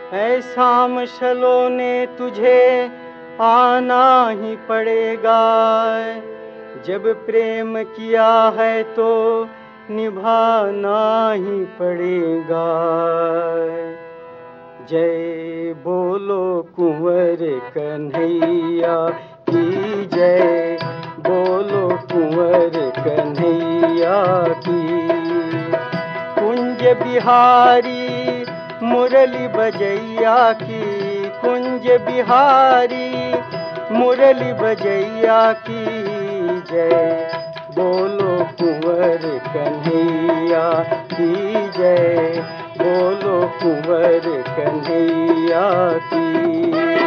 ऐ शाम सलोने तुझे आना ही पड़ेगा। जब प्रेम किया है तो निभाना ही पड़ेगा। जय बोलो कुंवर कन्हैया की जय, बोलो कुंवर कन्हैया की। कुंज बिहारी मुरली बजैया की, कुंज बिहारी मुरली बजैया की जय, बोलो कुंवर कन्हैया की जय, बोलो कुंवर कन्हैया की।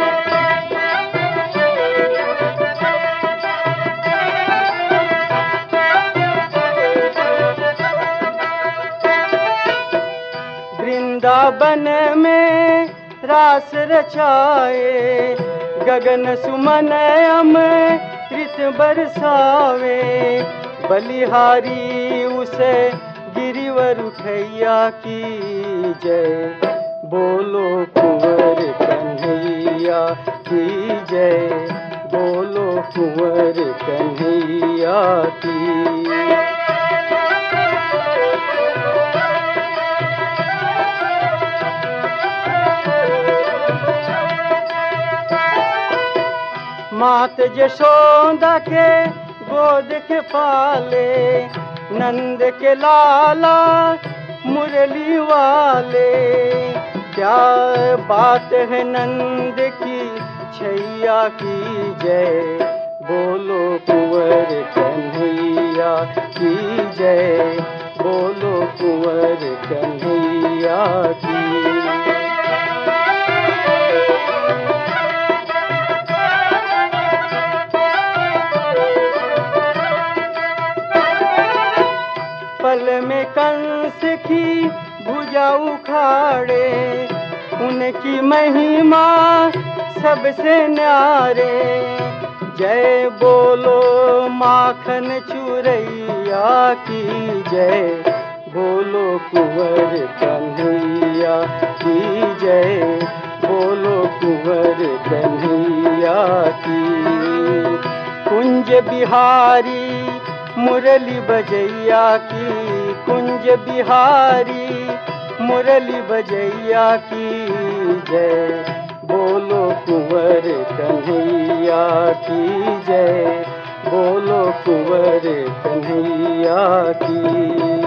वृंदावन में रास रचाए, गगन सुमन अमृत बरसावे। बलिहारी उसे गिरिवर उठैया की जय, बोलो कुंवर कन्हैया की जय, बोलो कुंवर कन्हैया की। मात यशोदा के गोद के पाले, नंद के लाला मुरली वाले। क्या बात है नंद की छैया की जय, बोलो कुंवर कन्हैया की जय, बोलो कुंवर कन्हैया की। पल में कंस की भुजा उखाड़े, उनकी महिमा सबसे न्यारे। जय बोलो माखन चुरैया की जय, बोलो कुंवर कन्हैया की जय, बोलो कुंवर कन्हैया की। कुंज बिहारी मुरली बजैया की, कुंज बिहारी मुरली बजैया की जय, बोलो कुंवर कन्हैया की जय, बोलो कुंवर कन्हैया की।